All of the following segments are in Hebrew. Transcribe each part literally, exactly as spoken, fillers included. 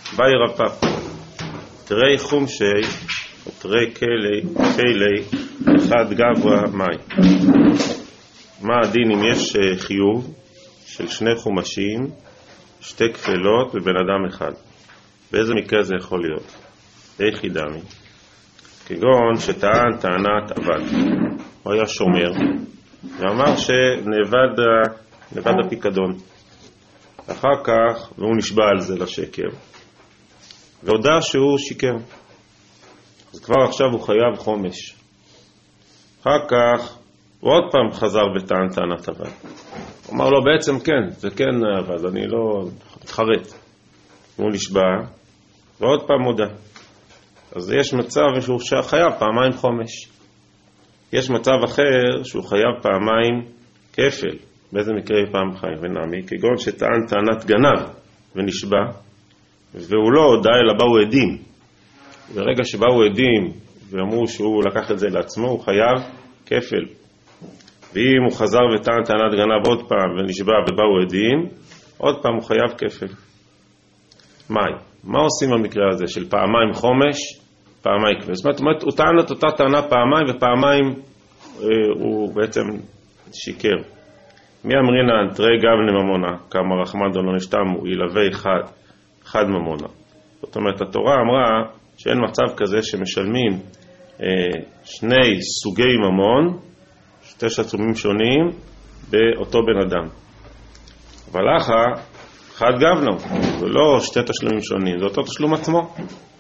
ביי רפ"פ, תרי חומשי, תרי כלי, כלי, אחד גברה מאי. מה הדין אם יש חיוב של שני חומשים, שתי כפלות ובן אדם אחד? באיזה מקרה זה יכול להיות? איך ידעמי? כגון שטען טענת עבד, הוא היה שומר ואמר שנאבד נאבד הפיקדון, אחר כך והוא נשבע על זה לשקר והודע שהוא שיקר, אז כבר עכשיו הוא חייב חומש. אחר כך הוא עוד פעם חזר וטען טענת עבד, הוא אמר לו בעצם כן, זה כן עבד, אני לא מתחרט, הוא נשבע ועוד פעם הודע. אז יש מצב שהוא חייב פעמיים חומש. יש מצב אחר שהוא חייב פעמיים כפל. באיזה מקרה פעם חייב ונעמי? כגון שטען טענת גנב ונשבע והוא לא הודע אלא באו עדים, ברגע שבאו עדים ואמרו שהוא לקח את זה לעצמו הוא חייב כפל. ואם הוא חזר וטען טענת גנב עוד פעם ונשבע ובאו עדים, עוד פעם הוא חייב כפל. מאי? מה עושים במקרה הזה של פעמיים חומש, פעמיים כפל? זאת אומרת, הוא טען את אותה טענה פעמיים ופעמיים אה, הוא בעצם שיקר. מי אמרינן תרי גב לממונה, כמה רחמד לא נשתמו, ילווה אחד, אחד ממונה. זאת אומרת, התורה אמרה שאין מצב כזה שמשלמים אה, שני סוגי ממון, שתי תשלומים שונים, באותו בן אדם. אבל אחר, אחד גבנו, זה לא שתי תשלומים שונים, זה אותו תשלום עצמו.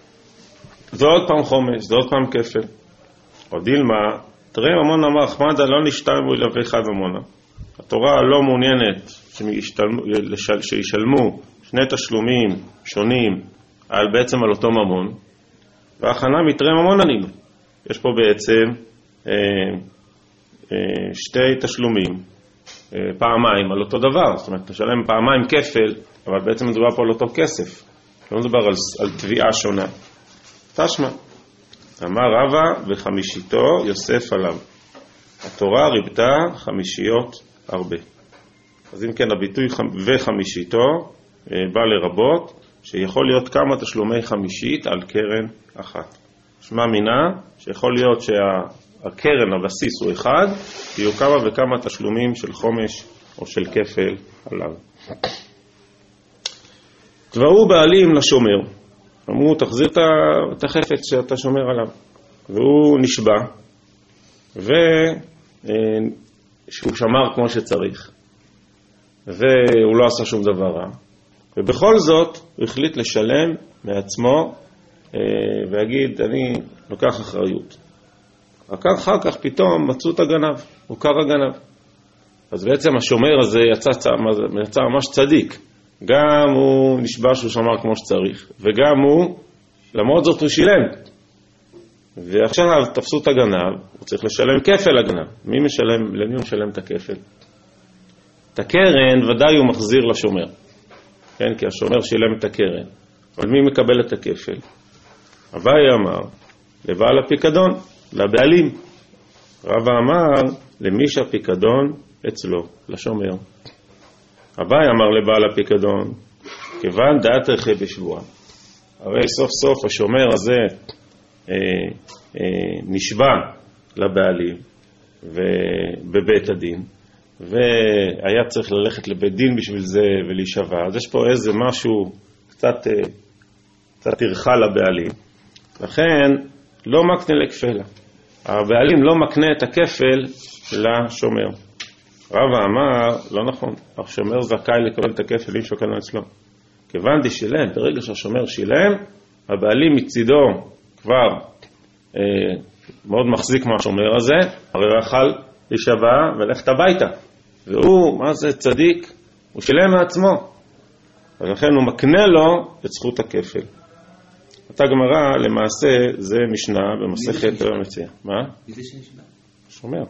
זה עוד פעם חומש, זה עוד פעם כפל. או דילמה, תראה ממון אמר, חמדה לא נשתלמו ילווה אחד ממונה. התורה לא מעוניינת שישלמו, שישלמו שני תשלומים שונים על בעצם על אותו ממון, והכנה מתראה ממון ענינו. יש פה בעצם אה, אה, שתי תשלומים, אה, פעמיים על אותו דבר, זאת אומרת, תשלם פעמיים כפל, אבל בעצם מדובר פה על אותו כסף, לא מדובר על, על תביעה שונה. תשמע, אמר רבא וחמישיתו יוסף עליו, התורה ריבתה חמישיות הרבה. אז אם כן הביטוי וחמישיתו בא לרבות שיכול להיות כמה תשלומי חמישית על קרן אחת. שמה מינה שיכול להיות שהקרן הבסיס הוא אחד, יהיו כמה וכמה תשלומים של חומש או של כפל עליו. תבעו בעלים לשומר, אמרו תחזיר את החפץ שאתה שומר עליו, והוא נשבע ושהוא שמר כמו שצריך והוא לא עשה שום דבר רע, ובכל זאת הוא החליט לשלם מעצמו ויגיד אני לוקח אחריות. אחר כך פתאום מצאו את הגנב, הוא קר הגנב, אז בעצם השומר הזה יצא, יצא ממש צדיק, גם הוא נשבע שהוא שמר כמו שצריך וגם הוא למרות זאת הוא שילם, ועכשיו תפסו את הגנב, הוא צריך לשלם כפל לגנב. מי משלם? למי הוא משלם את הכפל? את הקרן ודאי הוא מחזיר לשומר, כן? כי השומר שילם את הקרן, אבל מי מקבל את הכפל? אביי אמר לבעל הפיקדון, לבעלים. רבא אמר למי שהפיקדון אצלו, לשומר. אביי אמר לבעל הפיקדון, כיוון דעת רחי בשבועה, הרי סוף סוף השומר הזה אה, אה, נשבע לבעלים ובבית הדין, והיה צריך ללכת לבית דין בשביל זה ולהישבע. אז יש פה איזה משהו קצת, אה, קצת ערכה לבעלים, לכן לא מקנה לכפלה. הבעלים לא מקנה את הכפל לשומר. רבא אמר, לא נכון, השומר זכאי לקבל את הכפל אם שוקלנו אצלו. כיוון די שילם, ברגע שהשומר שילם, הבעלים מצידו כבר אה, מאוד מחזיק מהשומר הזה, הרי הוא יכל להישבע ולכת הביתה. והוא, מה זה צדיק? הוא שילם מעצמו. ולכן הוא מקנה לו את זכות הכפל. אותה גמרא, למעשה, זה משנה במסכת המציע. מה? מי זה שנשבע? שומר.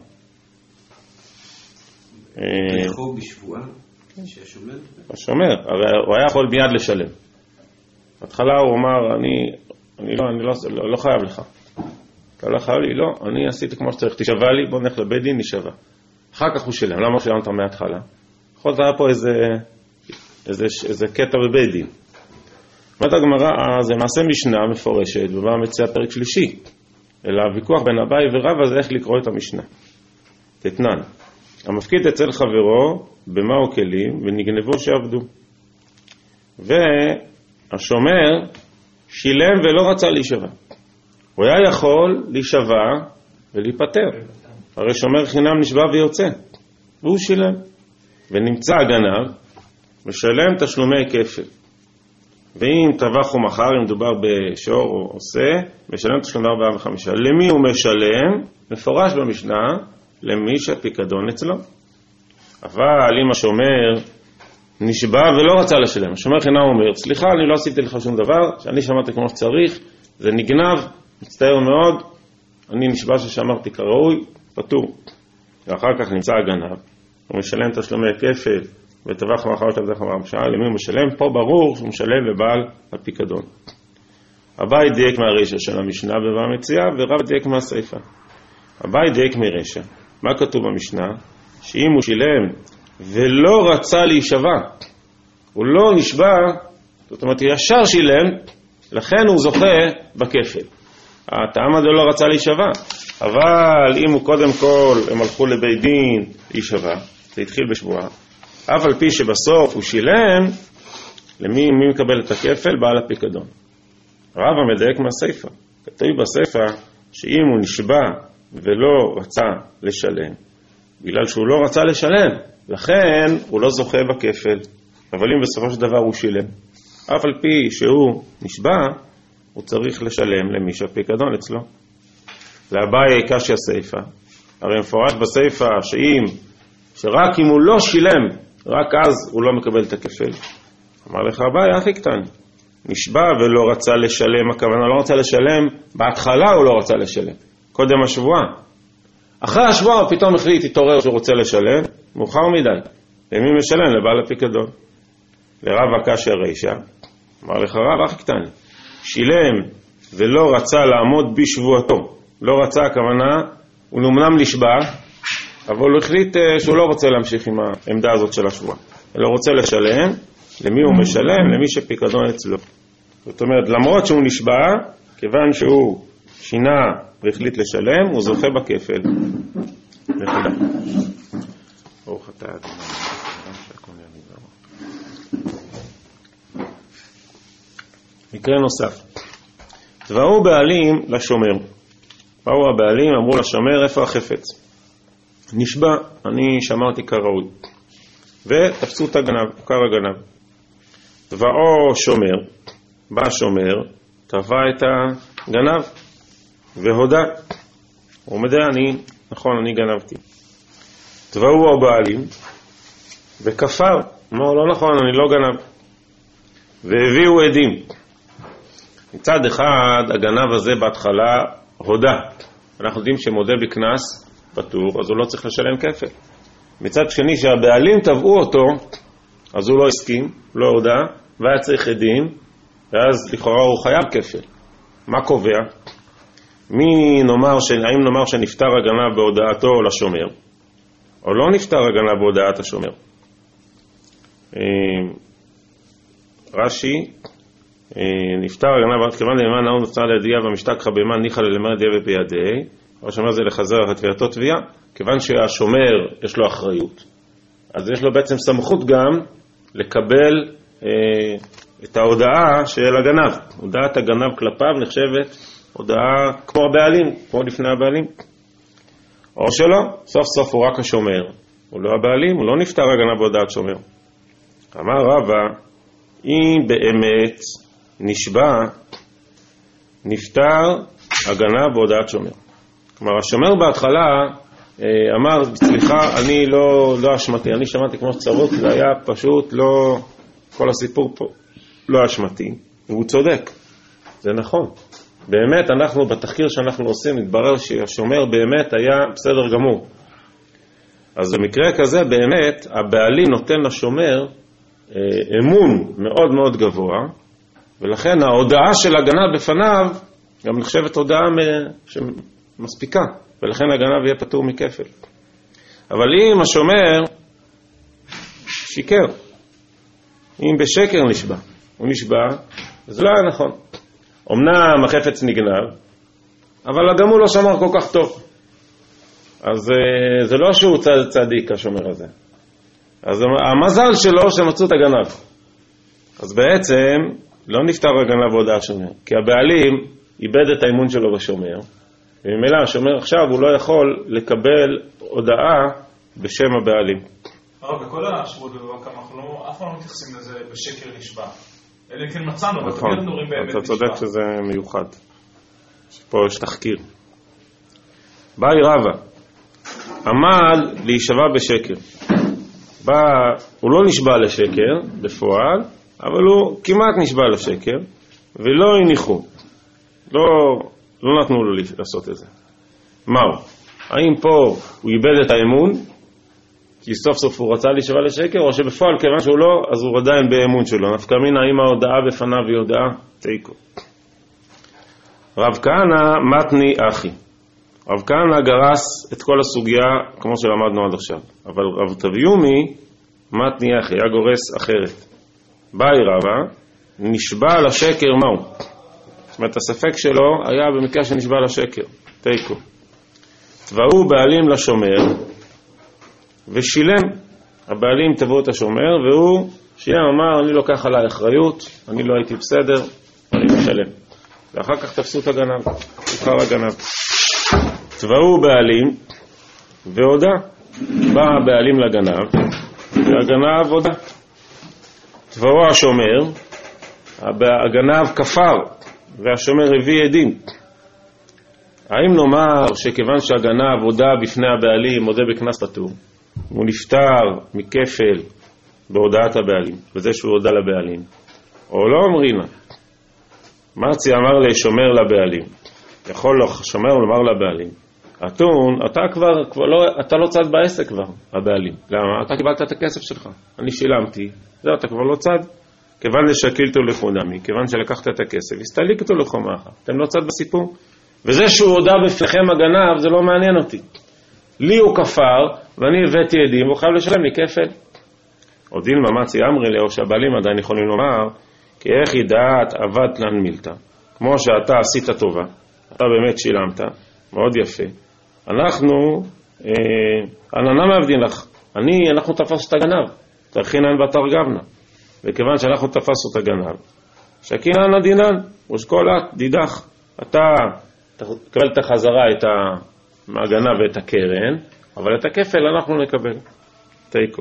לכו בשבועה? שהשומר? השומר, הרי הוא היה יכול מיד לשלם. בהתחלה הוא אמר, אני, אני, לא, אני לא, לא, לא חייב לך. אתה לא חייב לי? לא, אני עשיתי כמו שצריך, תשבע לי, בוא נלך לבית דין, נשבע. אחר כך הוא שילם, למה שילמת מההתחלה? יכול להיות היה פה איזה, איזה, איזה קטע בבית דין. אומרת הגמרא, זה מעשה משנה מפורשת, ובא מציע פרק שלישי, אלא הוויכוח בין אביי ורבא זה איך לקרוא את המשנה. תתנן, המפקיד אצל חברו במאו כלים ונגנבו שעבדו. והשומר שילם ולא רצה להישבע. הוא היה יכול להישבע ולהיפטר. הרי שומר חינם נשבע ויוצא. והוא שילם. ונמצא הגנב, משלם תשלומי כפל. ואם טבח או מחר, אם מדובר בשור או עושה, משלם תשלומי ארבעה וחמישה. למי הוא משלם? מפורש במשנה, למי שהפיקדון אצלו. אבל אם השומר נשבע ולא רצה לשלם, השומר חינם אומר, סליחה, אני לא עשיתי לך שום דבר, שאני שמעתי כמו שצריך, זה נגנב, מצטער מאוד, אני נשבע ששמרתי כראוי, פטור. ואחר כך נמצא הגנב, הוא משלם תשלומי כפל, וטבח מאחר טבח מאחר שעה, למי הוא משלם? פה ברור שהוא משלם לבעל הפיקדון. אביי דייק מהרשע של המשנה בבא מציע, ורב דייק מהסייפה. אביי דייק מרשע. מה כתוב במשנה? שאם הוא שילם ולא רצה להישבע, הוא לא נשבע, זאת אומרת, הוא ישר שילם, לכן הוא זוכה בכפל. הטעם הזה לא רצה להישבע, אבל אם הוא קודם כל, הם הלכו לבית דין להישבע, זה התחיל בשבועה, אף על פי שבסוף הוא שילם, למי מי מקבל את הכפל? בעל הפיקדון. רבא מדייק מהסייפה. כתוב בסייפה שאם הוא נשבע ולא רצה לשלם, בגלל שהוא לא רצה לשלם, לכן הוא לא זוכה בכפל. אבל אם בסופו של דבר הוא שילם, אף על פי שהוא נשבע, הוא צריך לשלם למי שהפיקדון אצלו. לאביי קשיא סייפה. הרי מפורש בסייפה שאם, שרק אם הוא לא שילם, רק אז הוא לא מקבל את הכפל. אמר לך אביי, הכי קטן. נשבע ולא רצה לשלם, הכוונה לא רצה לשלם, בהתחלה הוא לא רצה לשלם. קודם השבועה. אחרי השבועה הוא פתאום החליט, התעורר שהוא רוצה לשלם, מאוחר מדי. למי משלם? לבעל הפיקדון. לרב קשיא רישא. אמר לך רב, הכי קטן. שילם ולא רצה לעמוד בשבועתו. לא רצה, הכוונה, הוא נאמנם נשבע, אבל הוא החליט שהוא לא רוצה להמשיך עם העמדה הזאת של השבוע. אלא רוצה לשלם, למי הוא משלם? למי שפיקדון אצלו. זאת אומרת, למרות שהוא נשבע, כיוון שהוא שינה והחליט לשלם, הוא זוכה בכפל. נקודה. ברוך אתה אדוני. מקרה נוסף. תבעו בעלים לשומר. באו הבעלים, אמרו לשומר, איפה החפץ? נשבע, אני שמרתי כראוי. ותפסו את הגנב, קר הגנב. תבעו שומר, בא השומר, תבע את הגנב, והודע. הוא מודה, אני, נכון, אני גנבתי. תבעו הבעלים, וכפר, אמרו, לא נכון, אני לא גנב. והביאו עדים. מצד אחד, הגנב הזה בהתחלה הודע. אנחנו יודעים שמודה בכנס פטור, אז הוא לא צריך לשלם כפל. מצד שני, שהבעלים תבעו אותו, אז הוא לא הסכים, לא הודע, והיה צריך עדים, ואז לכאורה הוא חייב כפל. מה קובע? מי נאמר, ש... האם נאמר שנפטר הגנב בהודעתו לשומר, או לא נפטר הגנב בהודעת השומר? רש"י, נפטר הגנב, כיוון דאמר נאום נפטר לידיעה והמשתכחה בהמה ניחא ללמד ידיעה ובידי, השומר זה לחזר אחת תביעתו תביעה, כיוון שהשומר יש לו אחריות, אז יש לו בעצם סמכות גם לקבל אה, את ההודעה של הגנב. הודעת הגנב כלפיו נחשבת הודעה כמו הבעלים, כמו לפני הבעלים. או שלא, סוף סוף הוא רק השומר, הוא לא הבעלים, הוא לא נפטר הגנב בהודעת שומר. אמר רבא, אם באמת נשבע, נפטר הגנב בהודעת שומר. כלומר, השומר בהתחלה אמר, סליחה, אני לא, לא אשמתי, אני שמעתי כמו שצרות, זה היה פשוט לא, כל הסיפור פה לא אשמתי, והוא צודק, זה נכון. באמת, אנחנו בתחקיר שאנחנו עושים, מתברר שהשומר באמת היה בסדר גמור. אז במקרה כזה, באמת, הבעלים נותן לשומר אמון מאוד מאוד גבוה, ולכן ההודעה של הגנב בפניו גם נחשבת הודעה שמספיקה, ולכן הגנב יהיה פטור מכפל. אבל אם השומר שיקר, אם בשקר נשבע, הוא נשבע זה לא היה נכון. אמנם החפץ נגנב, אבל גם הוא לא שמר כל כך טוב. אז זה לא שהוא צד, צדיק השומר הזה. אז המזל שלו שמצאו את הגנב. אז בעצם לא נפטר הגנב ועוד השומר, כי הבעלים איבד את האמון שלו בשומר, וממילא השומר עכשיו הוא לא יכול לקבל הודעה בשם הבעלים. הרב, בכל השבועות בבבא קמא אנחנו אף פעם לא מתייחסים לזה בשקר נשבע. אלא כן מצאנו, אבל תמיד אנחנו רואים באמת נשבע. אתה צודק שזה מיוחד. פה יש תחקיר. באי רבא, עמל להישבע בשקר. בא, הוא לא נשבע לשקר בפועל, אבל הוא כמעט נשבע לשקר, ולא הניחו. לא, לא נתנו לו לעשות את זה. מהו? האם פה הוא איבד את האמון, כי סוף סוף הוא רצה להישבע לשקר, או שבפועל כיוון שהוא לא, אז הוא עדיין באמון שלו. נפקא מינה, האם ההודעה בפניו היא הודעה? תיקו. רב כהנא מתני אחי. רב כהנא גרס את כל הסוגיה כמו שלמדנו עד עכשיו. אבל רב תביומי מתני אחי, היה גורס אחרת. באי רבא, נשבע לשקר מהו? זאת אומרת, הספק שלו היה במקרה שנשבע לשקר. תיקו. תבעו בעלים לשומר, ושילם. הבעלים תבעו את השומר, והוא שילם, אמר, אני לוקח עליי אחריות, אני לא הייתי בסדר, אני משלם. ואחר כך תפסו את הגנב, הוכר הגנב. תבעו בעלים, והודע. בא הבעלים לגנב, והגנב הודע. תבעו השומר, הגנב כפר, והשומר הביא עדים. האם נאמר שכיוון שהגנב הודע בפני הבעלים, הודע בכנס פטור, הוא נפטר מכפל בהודעת הבעלים, וזה שהוא הודע לבעלים, או לא אומרינה? מרצי אמר לשומר לבעלים, יכול שומר לומר לבעלים, אתון, אתה כבר, כבר לא, אתה לא צד בעסק כבר, הבעלים. למה? אתה קיבלת את הכסף שלך, אני שילמתי, זה אתה כבר לא צד, כיוון לשקילתו לחודמי, כיוון שלקחת את הכסף, הסתליקתו לחומך, אתם לא צד בסיפור. וזה שהוא הודע בפניכם הגנב, זה לא מעניין אותי. לי הוא כפר, ואני הבאתי עדים, הוא חייב לשלם לי כפל. עוד דילמה מצי אמרי לאו, שהבעלים עדיין יכולים לומר, כי איך ידעת עבד לן מילתא, כמו שאתה עשית טובה, אתה באמת שילמת, מאוד יפה. אנחנו, אה, אננה מעבדין לך, אני, אנחנו תפס את הגנב, תרחינן בתרגבנה, וכיוון שאנחנו תפס את הגנב, שקינן הדינן, ושקולת דידך, אתה תקבל את החזרה את המגנה ואת הקרן, אבל את הכפל אנחנו נקבל. תיקו.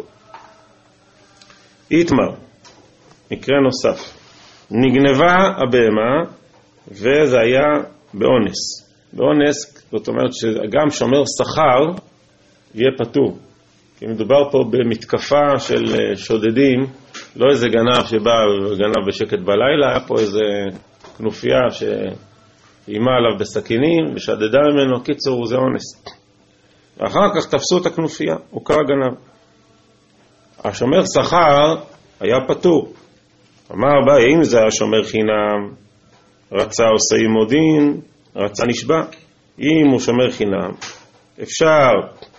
איתמר, מקרה נוסף. נגנבה הבהמה, וזה היה באונס. באונס, זאת אומרת שגם שומר שכר יהיה פטור. כי מדובר פה במתקפה של שודדים, לא איזה גנב שבא וגנב בשקט בלילה, היה פה איזה כנופיה ש... אימה עליו בסכינים ושדדה ממנו, קיצור זה אונס. ואחר כך תפסו את הכנופיה, הוכר הגנב. השומר שכר היה פטור. אמר בה, אם זה השומר חינם, רצה עושה עמו דין, רצה נשבע. אם הוא שומר חינם, אפשר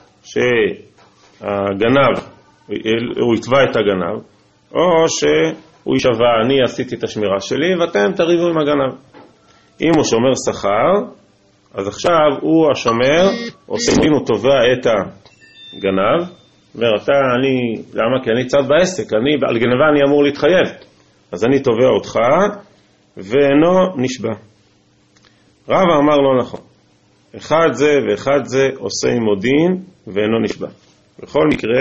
שהגנב, הוא יתבע את הגנב, או שהוא ישבע, אני עשיתי את השמירה שלי, ואתם תריבו עם הגנב. אם הוא שומר שכר, אז עכשיו הוא השומר, עושה דין, הוא תובע את הגנב, אומר, אתה, אני, למה? כי אני צד בעסק, אני, על גנבה אני אמור להתחייב, אז אני תובע אותך, ואינו נשבע. רב אמר לא נכון, אחד זה ואחד זה עושה עמו דין, ואינו נשבע. בכל מקרה,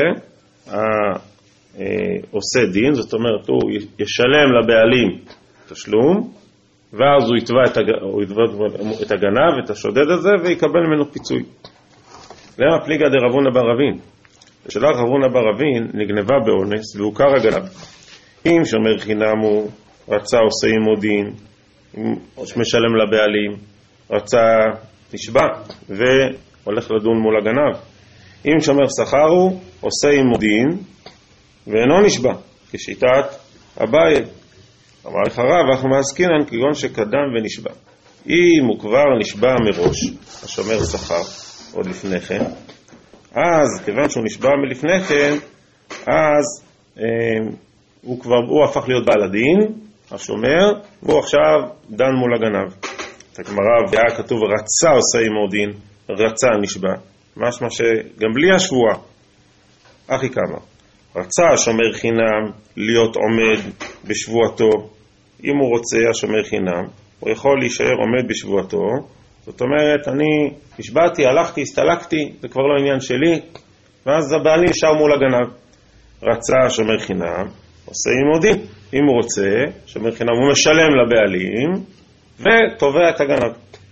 עושה דין, זאת אומרת, הוא ישלם לבעלים תשלום, ואז הוא יתבע את, הג... הוא יתבע את הגנב, את השודד הזה, ויקבל ממנו פיצוי. למה פליגה דרבונה בר רבין? בשלח רבונה בר רבין נגנבה באונס, והוכר הגנב. אם שומר חינם הוא רצה עושה עמו דין, משלם לבעלים, רצה נשבע, והולך לדון מול הגנב. אם שומר שכר הוא עושה עמו דין, ואינו נשבע, כשיטת אביי. אמר לך רב, אנחנו מעסקינן כגון שקדם ונשבע. אם הוא כבר נשבע מראש, השומר שכר, עוד לפני כן, אז כיוון שהוא נשבע מלפני כן, אז אה, הוא כבר, הוא הפך להיות בעל הדין, השומר, והוא עכשיו דן מול הגנב. את הגמרא והיה כתוב רצה עושה עמו דין, רצה נשבע, משמע שגם בלי השבועה, אחי כמה, רצה השומר חינם להיות עומד בשבועתו, אם הוא רוצה השומר חינם, הוא יכול להישאר עומד בשבועתו, זאת אומרת, אני נשבעתי, הלכתי, הסתלקתי, זה כבר לא עניין שלי, ואז הבעלים נשאר מול הגנב. רצה השומר חינם, עושה עמו דין, אם הוא רוצה, שומר חינם הוא משלם לבעלים, ותובע את הגנב.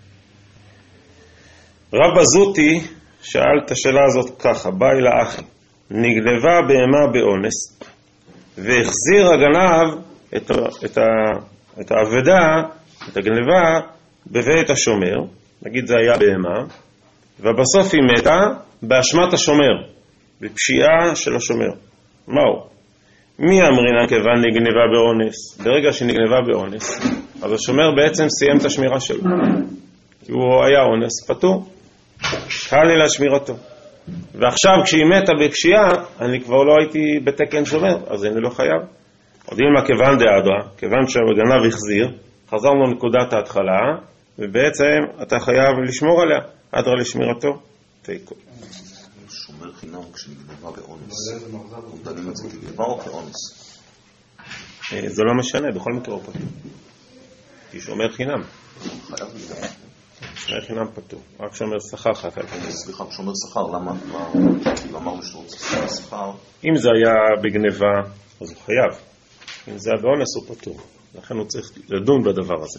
רב זוטי שאל את השאלה הזאת ככה, בא אל האחי, נגנבה בהמה באונס, והחזיר הגנב את, את, את העבדה, את הגנבה, בבית השומר, נגיד זה היה בהמה, ובסוף היא מתה באשמת השומר, בפשיעה של השומר. מהו? מי אמרינן כיוון נגנבה באונס? ברגע שנגנבה באונס, אז השומר בעצם סיים את השמירה שלו. כי הוא היה אונס, פטור. קל לי להשמירתו. ועכשיו כשהיא מתה בפשיעה, אני כבר לא הייתי בתקן שומר, אז אני לא חייב. עוד אם הכיוון דאדרה, כיוון שהגנב החזיר, חזרנו לנקודת ההתחלה, ובעצם אתה חייב לשמור עליה, אדרה לשמירתו. תיקו. שומר חינם כשנגנבה באונס. הוא דנים את זה כגנבה או כאונס? זה לא משנה, בכל מקרה הוא פטור. כי שומר חינם. חייב לגנבה. שומר חינם פטור. רק שומר שכר חייב. סליחה, שומר שכר, למה? כאילו אמרנו שאתה רוצה שכר. אם זה היה בגנבה, אז הוא חייב. אם זה היה באונס, הוא פטור. לכן הוא צריך לדון בדבר הזה.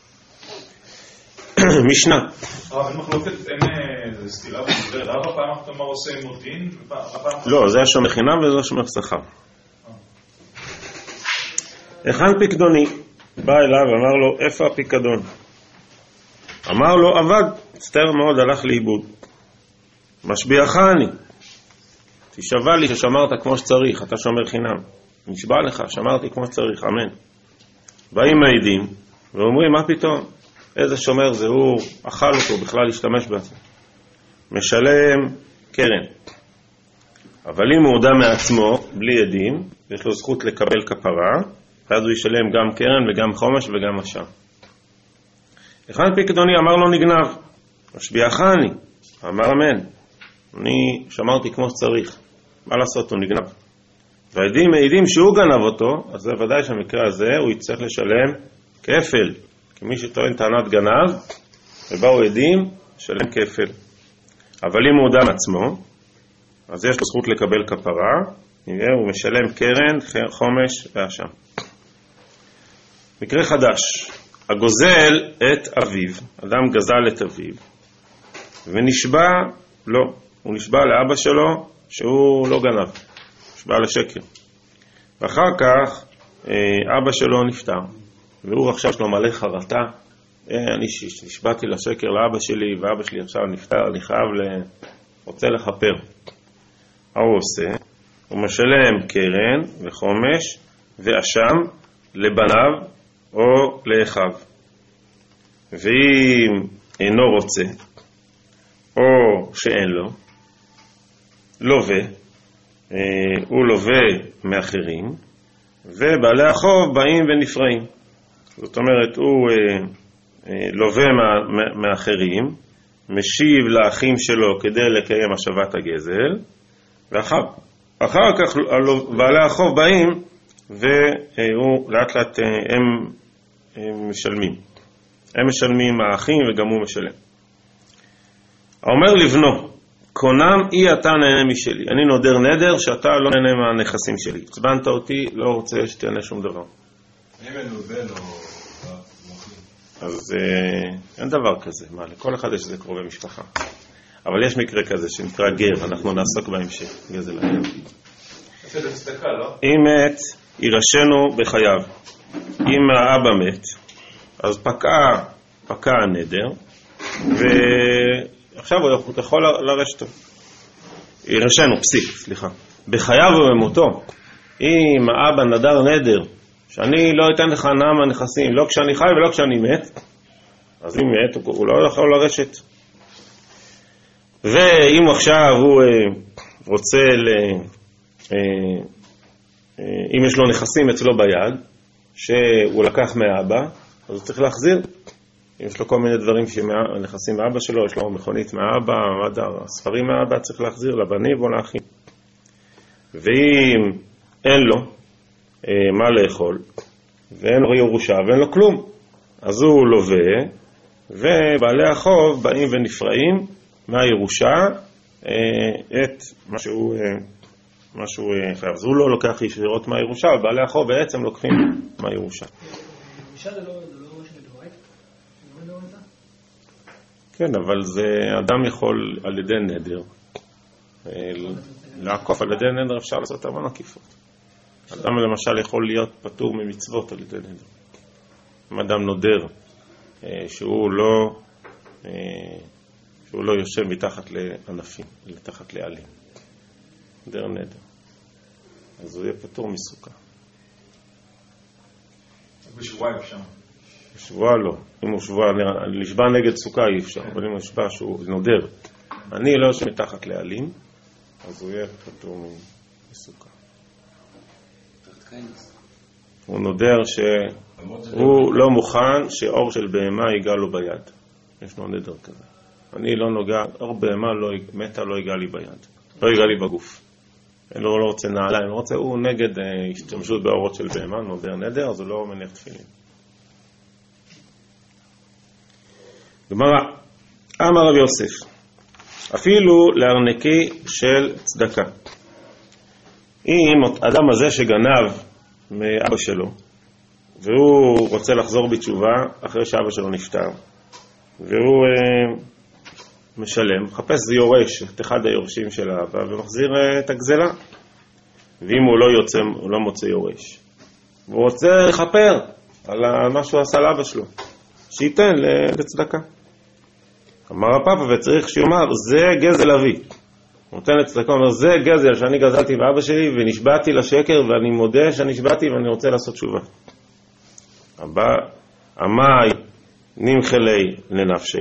משנה. אבל אין מחלוקת, אין סתירה בדברי רב, הפעם אתה אומר עושה עמו דין? לא, זה השומר חינם וזה השומר שכר. היכן פיקדוני? בא אליו ואמר לו, איפה הפיקדון? אמר לו, עבד, מצטער מאוד, הלך לאיבוד. משביעך אני. תשבע לי ששמרת כמו שצריך, אתה שומר חינם. נשבע לך, שמרתי כמו שצריך, אמן. באים העדים ואומרים, מה פתאום? איזה שומר זה הוא, אכל אותו, בכלל להשתמש בזה. משלם קרן. אבל אם הוא הודע מעצמו, בלי עדים, יש לו זכות לקבל כפרה, אז הוא ישלם גם קרן וגם חומש וגם אשם. היכן פיקדוני? אמר לו נגנב. משביעך אני. אמר אמן. אני שמרתי כמו שצריך. מה לעשות? הוא נגנב. והעדים מעידים שהוא גנב אותו, אז זה ודאי שהמקרה הזה הוא יצטרך לשלם כפל. כי מי שטוען טענת גנב, ובאו עדים, שלם כפל. אבל אם הוא הודע מעצמו, אז יש לו זכות לקבל כפרה, הוא משלם קרן, חומש ואשם. מקרה חדש. הגוזל את אביו, אדם גזל את אביו, ונשבע, לא, הוא נשבע לאבא שלו שהוא לא גנב, נשבע לשקר. ואחר כך אבא שלו נפטר, והוא עכשיו שלו מלא חרטה, אני נשבעתי לשקר לאבא שלי, ואבא שלי עכשיו נפטר, אני חייב ל... רוצה לחפר. מה הוא עושה? הוא משלם קרן וחומש ואשם לבניו או לאחיו. ואם אינו רוצה, או שאין לו, לווה, הוא לווה מאחרים, ובעלי החוב באים ונפרעים. זאת אומרת, הוא לווה מאחרים, משיב לאחים שלו כדי לקיים השבת הגזל, ואחר אחר כך בעלי החוב באים, והוא לאט לאט הם, הם משלמים. הם משלמים האחים וגם הוא משלם. אומר לבנו, קונם אי אתה נהנה משלי. אני נודר נדר שאתה לא נהנה מהנכסים שלי. הצבנת אותי, לא רוצה שתהנה שום דבר. אם אין לו בן או... אז אין דבר כזה. מה, לכל אחד יש זה קרובי משפחה. אבל יש מקרה כזה שנקרא גר, אנחנו נעסוק בהמשך. גזל הגר. זה צדקה, לא? אם מת, יירשנו בחייו. אם האבא מת, אז פקע, פקע הנדר, ועכשיו הוא יכול לרשת אותו. יירשנו, פסיק, סליחה. בחייו ובמותו. אם האבא נדר נדר, שאני לא אתן לך הנאה מהנכסים, לא כשאני חי ולא כשאני מת, אז אם מת, הוא לא יכול לרשת. ואם עכשיו הוא רוצה, ל... אם יש לו נכסים אצלו ביד, שהוא לקח מאבא, אז הוא צריך להחזיר. אם יש לו כל מיני דברים שנכנסים מאבא שלו, יש לו מכונית מאבא, ספרים מאבא, צריך להחזיר לבנים או לאחים. ואם אין לו אה, מה לאכול, ואין לו ירושה ואין לו כלום, אז הוא לווה, ובעלי החוב באים ונפרעים מהירושה אה, את מה שהוא, אה, מה שהוא אה, חייב. אז הוא לא לוקח ישירות מהירושה, אבל בעלי החוב בעצם לוקחים מהירושה. ירושה זה לא, זה לא ראש מדורית? זה לא מדורית? כן, אבל זה אדם יכול על ידי נדר. לעקוף על ידי נדר אפשר לעשות המון עקיפות. אדם למשל יכול להיות פטור ממצוות על ידי נדר. אם אדם נודר שהוא לא שהוא לא יושב מתחת לענפים, מתחת לעלים. נדר נדר. אז הוא יהיה פטור מסוכה. בשבוע אפשר. בשבוע לא. אם הוא שבוע, לשבע נגד סוכה אי אפשר, אבל אם הוא שבע שהוא נודר, אני לא יושב מתחת לעלים, אז הוא יהיה פטור מסוכה. הוא נודר שהוא לא מוכן שאור של בהמה ייגע לו ביד. יש לו נדר כזה. אני לא נוגע, אור בהמה לא, מתה לא ייגע לי ביד. לא ייגע לי בגוף. לא, לא רוצה נעליים, לא רוצה, הוא נגד אה, השתמשות באורות של בהמה, נודר נדר, אז הוא לא מניח תפילין. גמרא, אמר רב יוסף, אפילו לארנקי של צדקה. אם אדם הזה שגנב מאבא שלו, והוא רוצה לחזור בתשובה אחרי שאבא שלו נפטר, והוא אה, משלם, מחפש זה יורש, את אחד היורשים של האבא, ומחזיר אה, את הגזלה. ואם הוא לא יוצא, הוא לא מוצא יורש. והוא רוצה לחפר על מה שהוא עשה לאבא שלו, שייתן לצדקה. אמר הפאפה, וצריך שיאמר, זה גזל אבי. הוא נותן לצדקה, הוא אומר, זה גזל שאני גזלתי באבא שלי, ונשבעתי לשקר, ואני מודה שנשבעתי, ואני רוצה לעשות תשובה. הבא, אמי נמחלי לנפשי.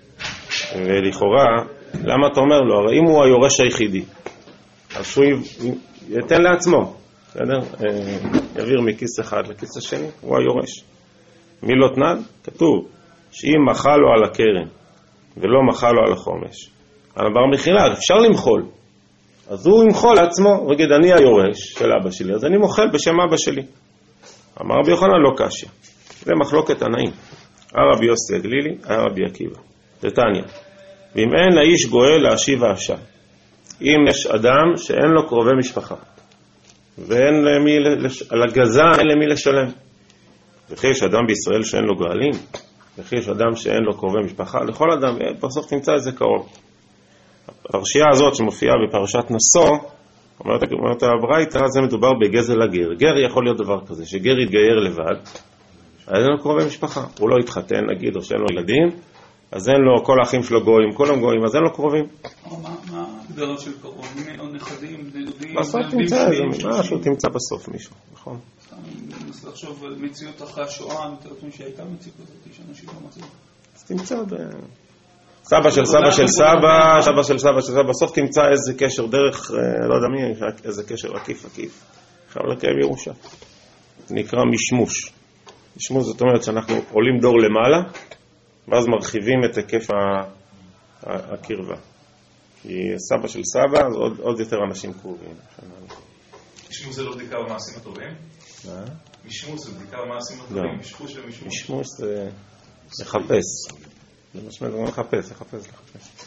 ולכאורה, למה אתה אומר לו? הרי אם הוא היורש היחידי, אז שהוא ייתן לעצמו, בסדר? יעביר מכיס אחד לכיס השני, הוא היורש. מי לא תנד? כתוב, שאם מחל לו על הקרן, ולא מחל לו על החומש, על הבר מחילה, אפשר למחול. אז הוא ימחול לעצמו, רגד, אני היורש של אבא שלי, אז אני מוחל בשם אבא שלי. אמר רבי יוחנן, לא קשיא. זה מחלוקת ענאים. הרבי יוסי הגלילי, הרבי עקיבא. תתניא, ואם אין לאיש גואל להשיב האשה, אם יש אדם שאין לו קרובי משפחה, ואין למי, לש... על הגזע אין למי לשלם, וכי יש אדם בישראל שאין לו גואלים, וכי יש אדם שאין לו קרובי משפחה, לכל אדם, בסוף תמצא איזה קרוב. הפרשייה הזאת שמופיעה בפרשת נשוא, אומרת, אומרת הברייתא, זה מדובר בגזל הגר. גר יכול להיות דבר כזה, שגר יתגייר לבד, אז אין לו קרובי משפחה, הוא לא יתחתן, נגיד, או שאין לו ילדים, אז אין לו, כל האחים שלו גויים, כולם גויים, אז אין לו קרובים. מה הגדרה של קרוב? או נכדים, דודים? בסוף תמצא איזה משהו, תמצא בסוף מישהו, נכון? אני מנסה לחשוב על מציאות אחרי השואה, אני מתארת מי שהייתה מציאות הזאת, שאנשים לא מצאו. אז תמצא ב... סבא של סבא של סבא, סבא של סבא של סבא, בסוף תמצא איזה קשר דרך, לא יודע מי, איזה קשר עקיף עקיף. עכשיו לקיים ירושה. זה נקרא משמוש. משמוש זאת אומרת שאנחנו עולים דור למעלה, ואז מרחיבים את היקף הקרבה. כי סבא של סבא, אז עוד, עוד יותר אנשים קרובים. משמוש זה לא בדיקה במעשים הטובים? מה? משמוש זה בדיקה במעשים הטובים? משחוש ומשמוש? משמוש זה לחפש. זה משמעות, זה לחפש, לחפש, לחפש.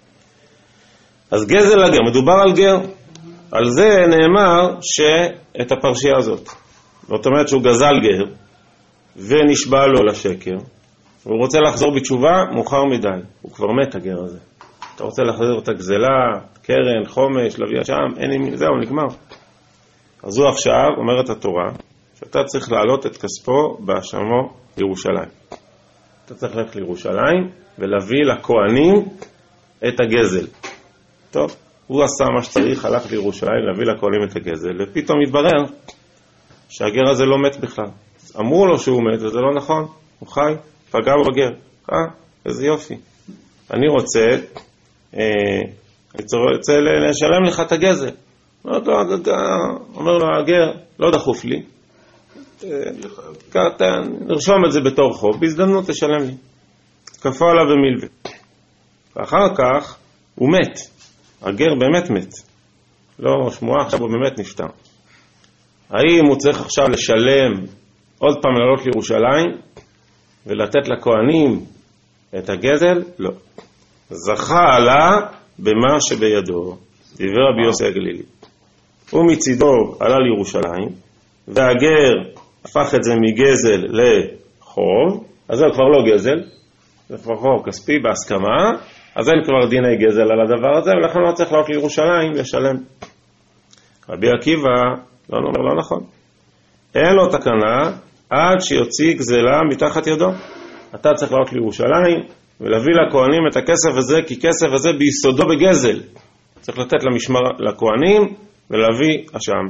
אז גזל הגר, מדובר על גר. על זה נאמר שאת הפרשייה הזאת. זאת אומרת שהוא גזל גר, ונשבע לו לשקר, והוא רוצה לחזור בתשובה, מאוחר מדי. הוא כבר מת הגר הזה. אתה רוצה להחזיר את הגזלה, קרן, חומש, לוויה שם, אין עם... זהו, נגמר. אז הוא עכשיו, אומרת התורה, שאתה צריך להעלות את כספו באשמו לירושלים. אתה צריך ללכת לירושלים ולהביא לכהנים את הגזל. טוב, הוא עשה מה שצריך, הלך לירושלים להביא לכהנים את הגזל, ופתאום התברר שהגר הזה לא מת בכלל. אמרו לו שהוא מת, וזה לא נכון. הוא חי, פגע בגר. אה, איזה יופי. אני רוצה, אה, אני רוצה לשלם לך את הגזל. אומר לו, אומר לו הגר, לא דחוף לי. נרשום את זה בתור חוב, בהזדמנות תשלם לי. כפה עליו במלווה. ואחר כך הוא מת. הגר באמת מת. לא שמועה, עכשיו הוא באמת נפטר. האם הוא צריך עכשיו לשלם עוד פעם לעלות לירושלים ולתת לכהנים את הגזל? לא. זכה עלה במה שבידו. דיבר רבי יוסי הגלילי. הוא מצידו עלה לירושלים, והגר הפך את זה מגזל לחוב, אז זה כבר לא גזל, זה כבר חוב כספי בהסכמה, אז אין כבר דיני גזל על הדבר הזה, ולכן לא צריך לעלות לירושלים לשלם. רבי עקיבא לא אומר, לא נכון. אין לו תקנה עד שיוציא גזלה מתחת ידו. אתה צריך לעלות לירושלים ולהביא לכהנים את הכסף הזה, כי כסף הזה ביסודו בגזל. צריך לתת למשמר, לכהנים ולהביא אשם.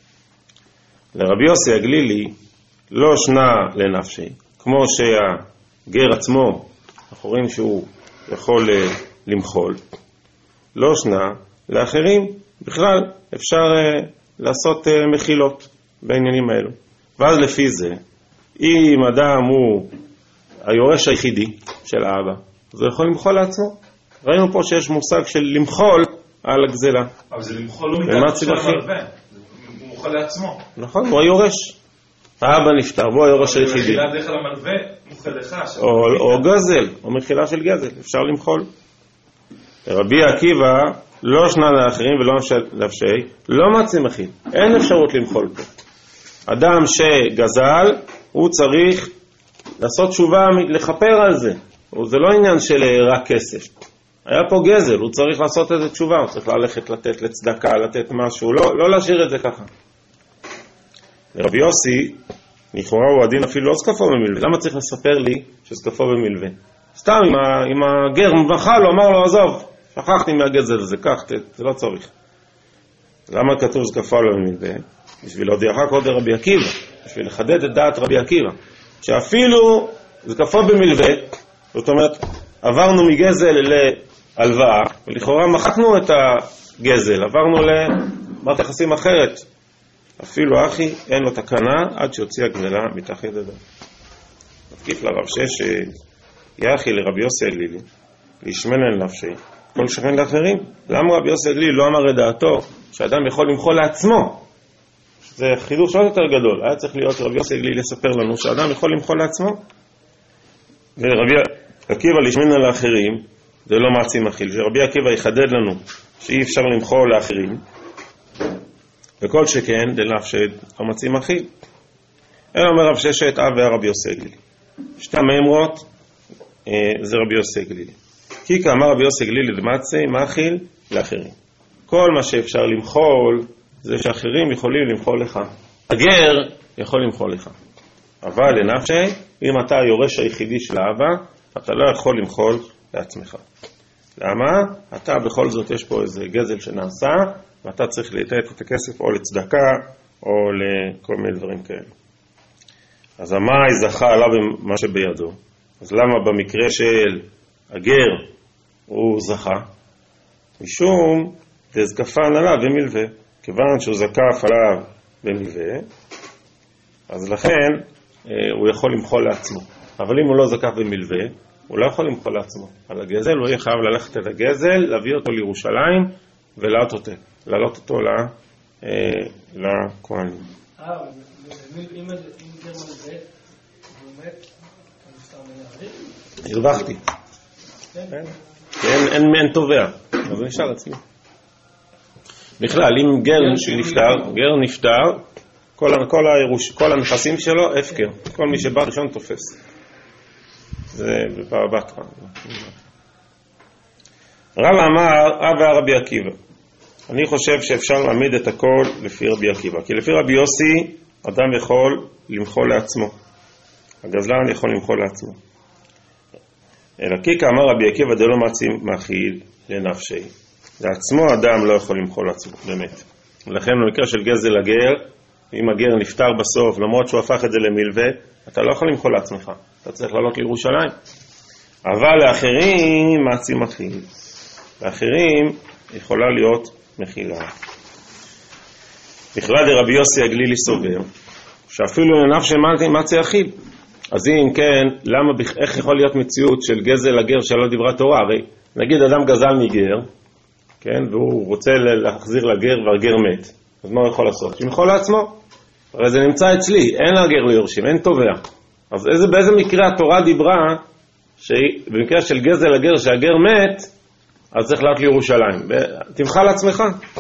לרבי יוסי הגלילי לא שנה לנפשי, כמו שהגר עצמו, אנחנו רואים שהוא יכול למחול, לא שנה לאחרים, בכלל אפשר לעשות מחילות בעניינים האלו. ואז לפי זה, אם אדם הוא היורש היחידי של האבא, אז הוא יכול למחול לעצמו. ראינו פה שיש מושג של למחול על הגזלה. אבל זה למחול לא מתאר של המלווה, הוא מוחל לעצמו. נכון, הוא היורש. האבא נפטר, הוא היורש היחידי. מחילה דרך על המלווה, מוחל לך. או גזל, או מחילה של גזל, אפשר למחול. רבי עקיבא לא שנה לאחרים ולא נפשי, לא מציא מחיל. אין אפשרות למחול פה. אדם שגזל, הוא צריך לעשות תשובה, לחפר על זה. זה לא עניין של רק כסף. היה פה גזל, הוא צריך לעשות איזה תשובה, הוא צריך ללכת לתת לצדקה, לתת משהו, לא, לא להשאיר את זה ככה. רבי יוסי, לכאורה הוא הדין אפילו לא זקפו במלווה. למה צריך לספר לי שזקפו במלווה? סתם, אם, ה, אם הגר מבחל, הוא אמר לו, עזוב, שכחתי מהגזל הזה, כך, זה לא צריך. למה כתוב זקפו לו במלווה? בשביל להודיעך קודם רבי עקיבא, בשביל לחדד את דעת רבי עקיבא, שאפילו זקפו במלווה, זאת אומרת, עברנו מגזל להלוואה, ולכאורה מחקנו את הגזל, עברנו למערכת יחסים אחרת. אפילו אחי אין לו תקנה עד שיוציא הגזלה מתחת ידו. תקיף לרב שש, יחי לרבי יוסי הגלילי, להשמנן נפשי, כל שכן לאחרים. למה רבי יוסי הגלילי לא אמר את דעתו שאדם יכול למחול לעצמו? זה חידוש עוד יותר גדול. היה צריך להיות רבי יוסי הגלילי לספר לנו שאדם יכול למחול לעצמו. ורבי עקיבא להשמנן לאחרים, זה לא מעצים מחיל. שרבי עקיבא יחדד לנו שאי אפשר למחול לאחרים, וכל שכן דנפשי המציא מחיל. אלא אומר רב ששת אב והרבי יוסי הגלילי. שתי המאמרות זה רבי יוסי הגלילי. כי כאמר רבי יוסי הגלילי דמצי מחיל לאחרים. כל מה שאפשר למחול זה שאחרים יכולים למחול לך. הגר יכול למחול לך. אבל לנפשי, אם אתה היורש היחידי של האבא, אתה לא יכול למחול לעצמך. למה? אתה בכל זאת יש פה איזה גזל שנעשה, ואתה צריך לתת את הכסף או לצדקה או לכל מיני דברים כאלה. אז המאי זכה עליו במה שבידו. אז למה במקרה של הגר הוא זכה? משום דזקפן עליו במלווה. כיוון שהוא זקף עליו במלווה, אז לכן הוא יכול למחול לעצמו. אבל אם הוא לא זקף במלווה, הוא לא יכול למחול לעצמו. על הגזל הוא יהיה חייב ללכת את הגזל, להביא אותו לירושלים ולעלות אותו. לעלות אותו לכהנים. אה, אם גר מלווה, הוא מת, הוא נפטר מלהביא? הרווחתי. אין תובע, אבל נשאר עצמי. בכלל, אם גר נפטר, גר נפטר, כל הנכסים שלו הפקר. כל מי שבא ראשון תופס. זה בפרבטרה. רב אמר, אבא רבי עקיבא. אני חושב שאפשר להעמיד את הכל לפי רבי עקיבא. כי לפי רבי יוסי, אדם יכול למחול לעצמו. הגזלן יכול למחול לעצמו. אלא כי כאמר רבי עקיבא דלא מציא מחיל לנפשי. לעצמו אדם לא יכול למחול לעצמו, באמת. ולכן במקרה של גזל הגר, אם הגר נפטר בסוף, למרות שהוא הפך את זה למלווה, אתה לא יכול למחול לעצמך. אתה צריך לעלות לירושלים. אבל לאחרים מציא מחיל. לאחרים יכולה להיות מחילה. בכלל רבי יוסי הגלילי סובר שאפילו לנפש מצי אכיל. אז אם כן, למה, איך יכול להיות מציאות של גזל לגר שלא דיברה תורה? הרי נגיד אדם גזל מגר, כן, והוא רוצה להחזיר לגר והגר מת, אז מה הוא יכול לעשות? הוא יכול לעצמו, הרי זה נמצא אצלי, אין לגר ליורשים, אין תובע. אז איזה, באיזה מקרה התורה דיברה שבמקרה של גזל לגר שהגר מת, אז צריך לעלות לירושלים? תמחה לעצמך.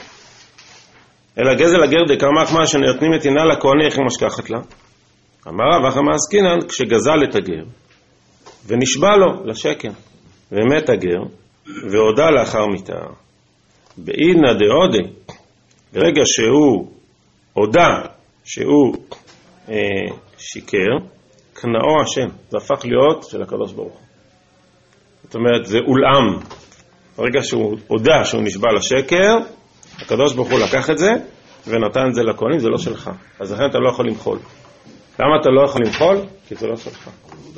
אלא גזל לגר דקרמך מה שנתנים את עינה לכהני איך היא משכחת לה. אמר רב אחא מעסקינן, כשגזל את הגר ונשבע לו לשקר ומת הגר והודה לאחר מיתה, בעידנא דעודי, ברגע שהוא הודה שהוא אה, שיקר, קנאו השם, זה הפך להיות של הקדוש ברוך הוא. זאת אומרת, זה אולעם. ברגע שהוא הודה שהוא נשבע לשקר, הקדוש ברוך הוא לקח את זה ונתן את זה לכהנים, זה לא שלך. אז לכן אתה לא יכול למחול. למה אתה לא יכול למחול? כי זה לא שלך.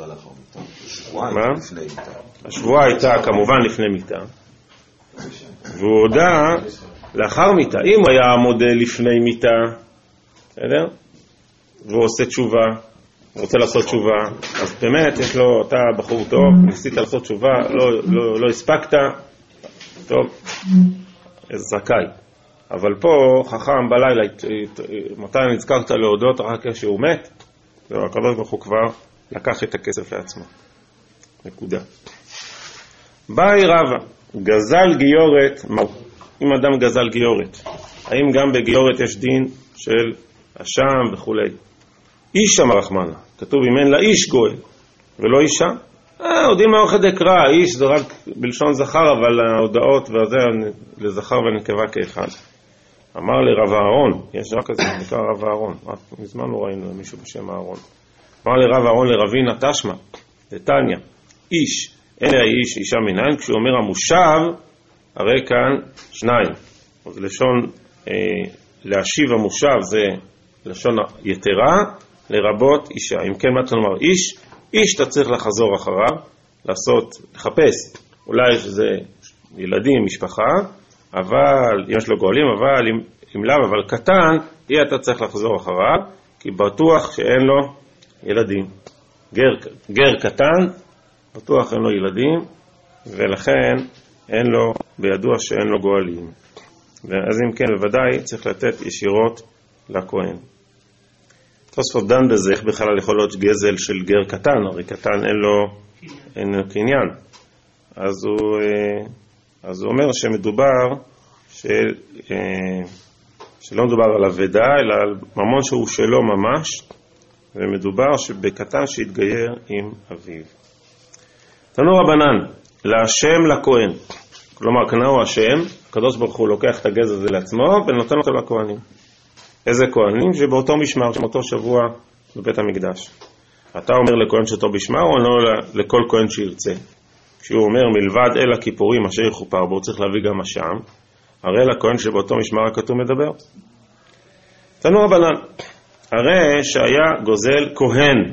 מה? השבועה הייתה כמובן לפני מיתה, והוא הודה לאחר מיתה. אם הוא היה מודה לפני מיתה, בסדר? והוא עושה תשובה, הוא רוצה לעשות תשובה, אז באמת יש לו, אתה בחור טוב, ניסית לעשות תשובה, לא, לא, לא הספקת, טוב, זכאי. אבל פה חכם בלילה, מתי נזכרת להודות רק כשהוא מת, והקדוש ברוך הוא כבר לקח את הכסף לעצמו. נקודה. באי רבא, גזל גיורת, מהו? אם אדם גזל גיורת, האם גם בגיורת יש דין של אשם וכולי? איש אמר רחמנה, כתוב אם אין לה איש גואל ולא אישה, אה, יודעים מה אוכל דקרא, איש זה רק בלשון זכר, אבל ההודעות והזה לזכר ונקבה כאחד. אמר לרב אהרון, יש רק כזה, נקרא רב אהרון, מזמן לא ראינו מישהו בשם אהרון. אמר לרב אהרון לרבינה תשמע, לטניה, איש, אין לה איש, אישה מנין, כשהוא אומר המושב, הרי כאן שניים. אז לשון, אה, להשיב המושב זה לשון יתרה, לרבות אישה. אם כן, מה אתה אומר? איש, איש אתה צריך לחזור אחריו, לעשות, לחפש, אולי שזה ילדים, משפחה, אבל, אם יש לו גואלים, אבל אם, אם לאו, אבל קטן, יהיה אתה צריך לחזור אחריו, כי בטוח שאין לו ילדים. גר, גר קטן, בטוח אין לו ילדים, ולכן אין לו, בידוע שאין לו גואלים. אז אם כן, בוודאי צריך לתת ישירות לכהן. תוספות דן בזה, איך בכלל יכול להיות גזל של גר קטן, הרי קטן אין לו, אין לו קניין. אז הוא, אז הוא אומר שמדובר, של, שלא מדובר על עבדה, אלא על ממון שהוא שלו ממש, ומדובר שבקטן שהתגייר עם אביו. תנו רבנן, להשם לכהן, כלומר קנאו השם, הקדוש ברוך הוא לוקח את הגז הזה לעצמו ונותן אותו לכהנים. איזה כהנים? שבאותו משמר, שבאותו שבוע בבית המקדש. אתה אומר לכהן שאותו בשמר, או לא לכל כהן שירצה? כשהוא אומר מלבד אל הכיפורים אשר יכופר בו, צריך להביא גם השם, הרי לכהן שבאותו משמר הכתוב מדבר. תנו רבנן, הרי שהיה גוזל כהן,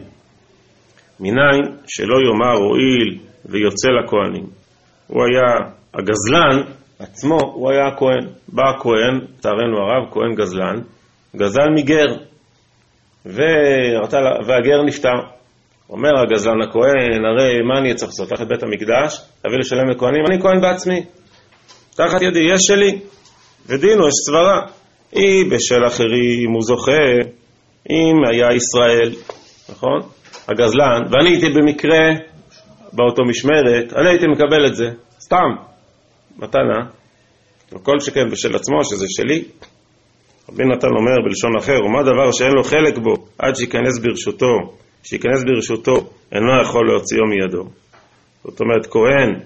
מניין שלא יאמר הועיל ויוצא לכהנים. הוא היה הגזלן עצמו, הוא היה הכהן. בא הכהן, תארנו הרב, כהן גזלן, גזל מגר, ורצה, והגר נפטר. אומר הגזלן הכהן, הרי מה אני צריך לעשות? תחת בית המקדש, תביא לשלם לכהנים, אני כהן בעצמי. תחת ידי, יש שלי. ודינו, יש סברה. היא בשל אחרים, הוא זוכה, אם היה ישראל, נכון? הגזלן, ואני הייתי במקרה באותו משמרת, אני הייתי מקבל את זה, סתם, מתנה, וכל שכן בשל עצמו, שזה שלי. רבי נתן אומר בלשון אחר, ומה דבר שאין לו חלק בו, עד שיכנס ברשותו, שיכנס ברשותו, אינו יכול להוציאו מידו. זאת אומרת, כהן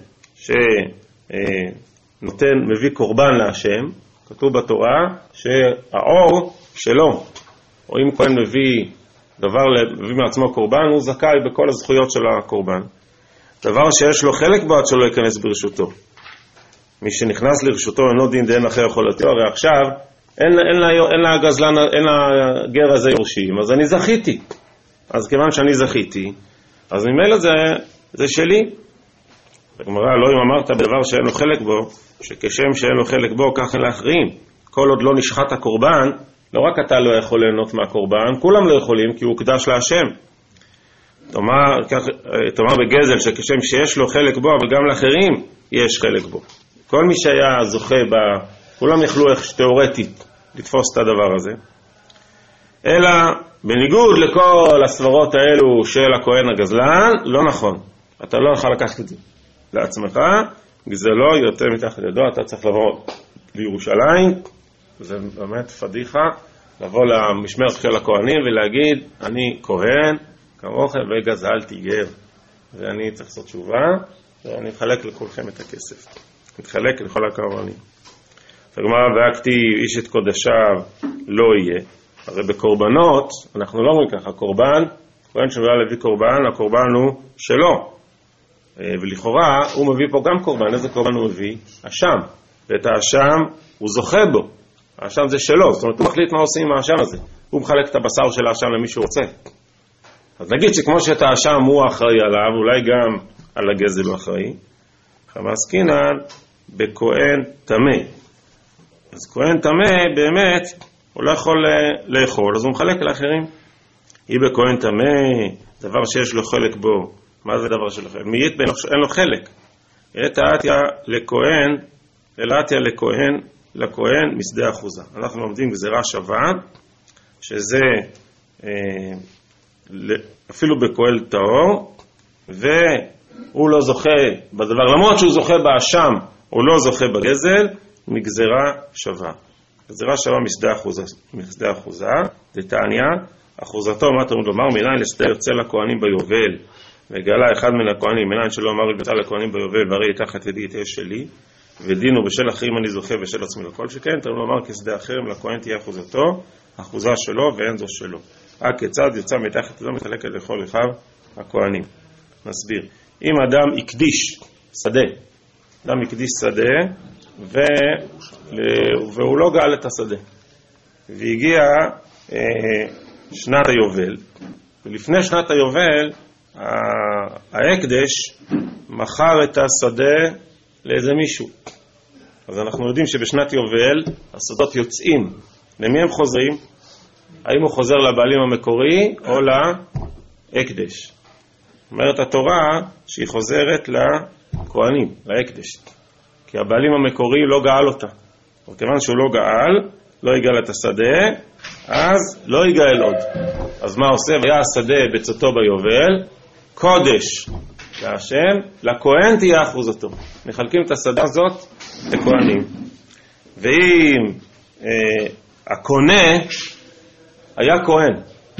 שנותן, מביא קורבן להשם, כתוב בתורה שהאור שלו, או אם כהן מביא דבר, מביא מעצמו קורבן, הוא זכאי בכל הזכויות של הקורבן. דבר שיש לו חלק בו עד שלא ייכנס ברשותו. מי שנכנס לרשותו אינו דין דין אחר יכול להיות. הרי עכשיו אין, אין, לה, אין לה גזלן, אין לה גר הזה יורשים, אז אני זכיתי. אז כיוון שאני זכיתי, אז ממילא זה, זה שלי. הגמרא, לא אם אמרת בדבר שאין לו חלק בו, שכשם שאין לו חלק בו, כך אין לאחרים. כל עוד לא נשחט הקורבן, לא רק אתה לא יכול ליהנות מהקורבן, כולם לא יכולים, כי הוא הוקדש להשם. תאמר, כך, תאמר בגזל שכשם שיש לו חלק בו, אבל גם לאחרים יש חלק בו. כל מי שהיה זוכה בה, כולם יכלו איך תיאורטית לתפוס את הדבר הזה. אלא בניגוד לכל הסברות האלו של הכהן הגזלן, לא נכון. אתה לא יכול לקחת את זה לעצמך, גזלו יותר מתחת ידו, אתה צריך לבוא לירושלים, זה באמת פדיחה, לבוא למשמרת של הכהנים ולהגיד, אני כהן, כמוכם וגזלתי גר, ואני צריך לעשות תשובה, ואני מחלק לכולכם את הכסף. מתחלק לכל הכהנים. הגמרא, והכתי איש את קודשיו לא יהיה. הרי בקורבנות, אנחנו לא אומרים ככה, קורבן, כהן שבא להביא קורבן, הקורבן הוא שלו. ולכאורה הוא מביא פה גם קורבן. איזה קורבן הוא מביא? אשם. ואת האשם הוא זוכה בו. האשם זה שלו, זאת אומרת הוא מחליט מה עושים עם האשם הזה. הוא מחלק את הבשר של האשם למי שהוא רוצה. אז נגיד שכמו שאת האשם הוא אחראי עליו, אולי גם על הגזל הוא אחראי. חמאסקינן בכהן תמה. אז כהן תמה באמת הוא לא יכול לאכול, אז הוא מחלק לאחרים. היא בכהן תמה, דבר שיש לו חלק בו. מה זה דבר שלו חלק? מיית בין, אין לו חלק. את האתיה לכהן, אלאתיה לכהן, לכהן משדה אחוזה. אנחנו לומדים גזירה שווה, שזה אה, אפילו בכהן טהור, והוא לא זוכה בדבר, למרות שהוא זוכה באשם, הוא לא זוכה בגזל, מגזירה שווה. גזירה שווה משדה אחוזה, משדה אחוזה, דתניא, אחוזתו, מה תמיד לומר, מניין לשדה יוצא לכהנים ביובל, וגלה אחד מן הכהנים, מניין שלא אמר יוצא לכהנים ביובל, והרי תחת ידי את אש שלי, ודינו בשל אחרים אני זוכה ושל עצמי לכל שכן, תמיד לומר כשדה אחרים לכהן תהיה אחוזתו, אחוזה שלו ואין זו שלו. הכיצד יוצא מתחת זו מתחלקת לכל אחד הכהנים. נסביר. אם אדם יקדיש שדה, אדם יקדיש שדה, ו... והוא לא גאל את השדה, והגיע אה, שנת היובל, ולפני שנת היובל ההקדש מכר את השדה לאיזה מישהו. אז אנחנו יודעים שבשנת יובל השדות יוצאים. למי הם חוזרים? האם הוא חוזר לבעלים המקורי או להקדש? אומרת התורה שהיא חוזרת לכהנים, להקדש, כי הבעלים המקורי לא גאל אותה. וכיוון שהוא לא גאל, לא יגאל את השדה, אז לא יגאל עוד. אז מה עושה? והיה השדה בצאתו ביובל, קודש להשם, לכהן תהיה אחוזתו. מחלקים את השדה הזאת לכהנים. ואם אה, הקונה היה כהן,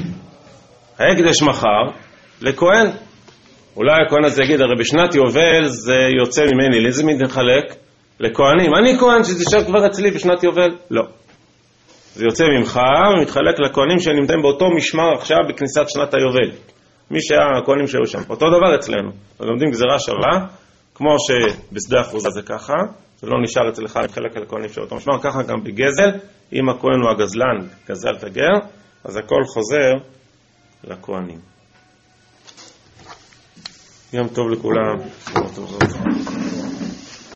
ההקדש מחר לכהן, אולי הכהן הזה יגיד, הרי בשנת יובל זה יוצא ממני, לאיזה מין נחלק? לכהנים. אני כהן שזה ישב כבר אצלי בשנת יובל? לא. זה יוצא ממך ומתחלק לכהנים שנמצאים באותו משמר עכשיו בכניסת שנת היובל. מי שהיה הכהנים שהיו שם. אותו דבר אצלנו. אז לומדים גזירה שווה, כמו שבשדה אחוזה זה ככה, זה לא נשאר אצלך מתחלק לכהנים של אותו משמר, ככה גם בגזל, אם הכהן הוא הגזלן, גזל את הגר, אז הכל חוזר לכהנים. יום טוב לכולם. יום טוב.